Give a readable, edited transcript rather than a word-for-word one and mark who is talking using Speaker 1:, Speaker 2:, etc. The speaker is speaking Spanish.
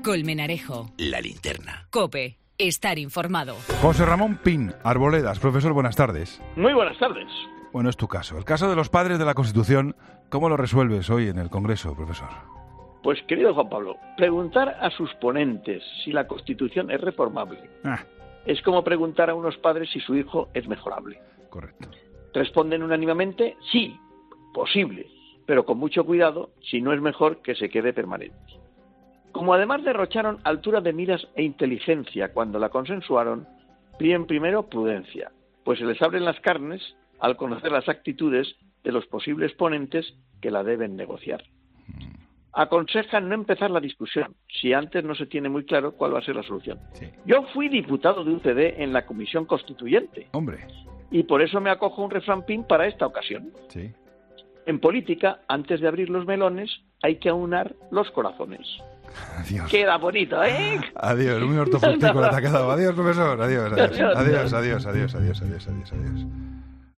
Speaker 1: Colmenarejo.
Speaker 2: La linterna.
Speaker 1: COPE. Estar informado.
Speaker 3: José Ramón Pin, Arboledas. Profesor, buenas tardes.
Speaker 4: Muy buenas tardes.
Speaker 3: Bueno, es tu caso. El caso de los padres de la Constitución, ¿cómo lo resuelves hoy en el Congreso, profesor?
Speaker 4: Pues, querido Juan Pablo, preguntar a sus ponentes si la Constitución es reformable es como preguntar a unos padres si su hijo es mejorable.
Speaker 3: Correcto.
Speaker 4: Responden unánimemente, sí, posible, pero con mucho cuidado, si no es mejor que se quede permanente. Como además derrocharon altura de miras e inteligencia cuando la consensuaron, piden primero prudencia, pues se les abren las carnes al conocer las actitudes de los posibles ponentes que la deben negociar. Aconsejan no empezar la discusión si antes no se tiene muy claro cuál va a ser la solución.
Speaker 3: Sí.
Speaker 4: Yo fui diputado de UCD en la Comisión Constituyente.
Speaker 3: Hombre.
Speaker 4: Y por eso me acojo a un refrán Pin para esta ocasión.
Speaker 3: Sí.
Speaker 4: En política, antes de abrir los melones, hay que aunar los corazones.
Speaker 3: Adiós.
Speaker 4: Queda bonito, ¿eh?
Speaker 3: Adiós, muy ortofrutico la te ha quedado. Adiós, profesor. Adiós. Adiós. Adiós. Adiós. Adiós. Adiós. Adiós. Adiós. Adiós.